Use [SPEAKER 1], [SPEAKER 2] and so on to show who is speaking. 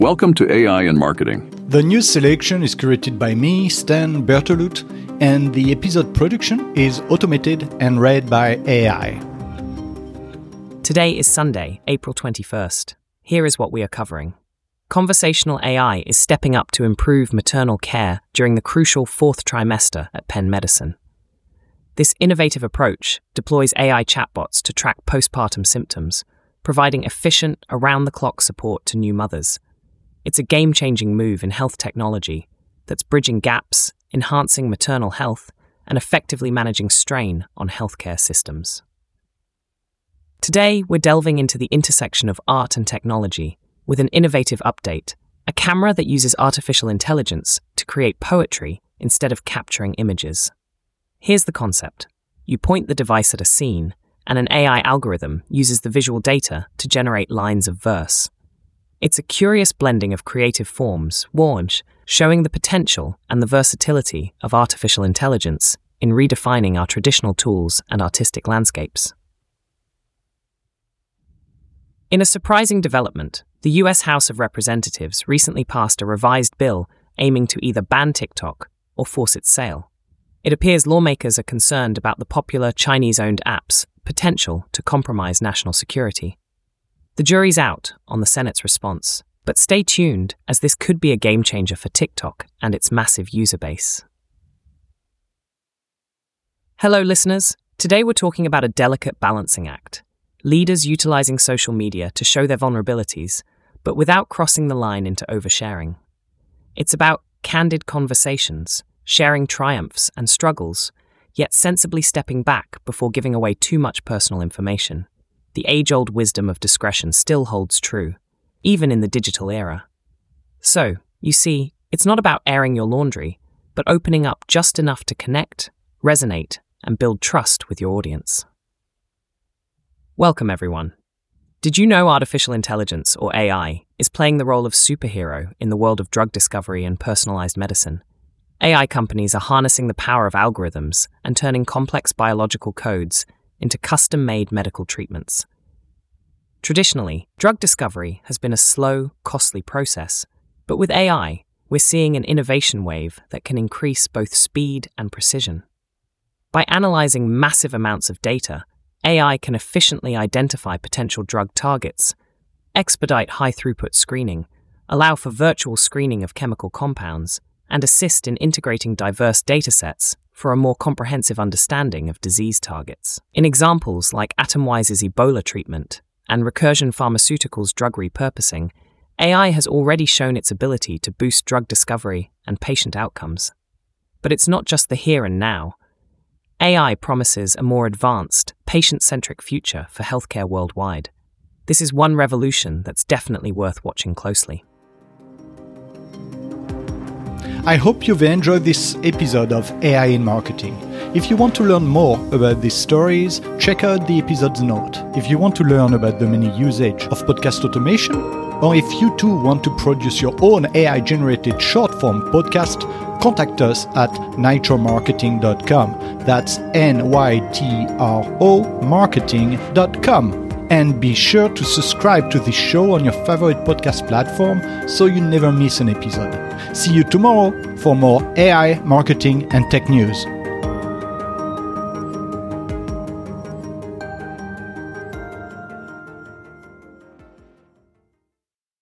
[SPEAKER 1] Welcome to AI in Marketing.
[SPEAKER 2] The news selection is curated by me, Stan Bertholut, and the episode production is automated and read by AI.
[SPEAKER 3] Today is Sunday, April 21st. Here is what we are covering. Conversational AI is stepping up to improve maternal care during the crucial fourth trimester at Penn Medicine. This innovative approach deploys AI chatbots to track postpartum symptoms, providing efficient, around-the-clock support to new mothers. It's a game-changing move in health technology that's bridging gaps, enhancing maternal health, and effectively managing strain on healthcare systems. Today, we're delving into the intersection of art and technology with an innovative update, a camera that uses artificial intelligence to create poetry instead of capturing images. Here's the concept. You point the device at a scene, and an AI algorithm uses the visual data to generate lines of verse. It's a curious blending of creative forms, showing the potential and the versatility of artificial intelligence in redefining our traditional tools and artistic landscapes. In a surprising development, the US House of Representatives recently passed a revised bill aiming to either ban TikTok or force its sale. It appears lawmakers are concerned about the popular Chinese-owned app's potential to compromise national security. The jury's out on the Senate's response, but stay tuned as this could be a game-changer for TikTok and its massive user base. Hello, listeners. Today we're talking about a delicate balancing act. Leaders utilizing social media to show their vulnerabilities, but without crossing the line into oversharing. It's about candid conversations, sharing triumphs and struggles, yet sensibly stepping back before giving away too much personal information. The age-old wisdom of discretion still holds true, even in the digital era. So, you see, it's not about airing your laundry, but opening up just enough to connect, resonate, and build trust with your audience. Welcome, everyone. Did you know artificial intelligence, or AI, is playing the role of superhero in the world of drug discovery and personalized medicine? AI companies are harnessing the power of algorithms and turning complex biological codes into custom-made medical treatments. Traditionally, drug discovery has been a slow, costly process, but with AI, we're seeing an innovation wave that can increase both speed and precision. By analyzing massive amounts of data, AI can efficiently identify potential drug targets, expedite high-throughput screening, allow for virtual screening of chemical compounds, and assist in integrating diverse datasets for a more comprehensive understanding of disease targets. In examples like Atomwise's Ebola treatment and Recursion Pharmaceuticals' drug repurposing, AI has already shown its ability to boost drug discovery and patient outcomes. But it's not just the here and now. AI promises a more advanced, patient-centric future for healthcare worldwide. This is one revolution that's definitely worth watching closely.
[SPEAKER 2] I hope you've enjoyed this episode of AI in Marketing. If you want to learn more about these stories, check out the episode's note. If you want to learn about the many usage of podcast automation, or if you too want to produce your own AI-generated short-form podcast, contact us at nitromarketing.com. That's NYTRO marketing.com. And be sure to subscribe to this show on your favorite podcast platform so you never miss an episode. See you tomorrow for more AI, marketing, and tech news.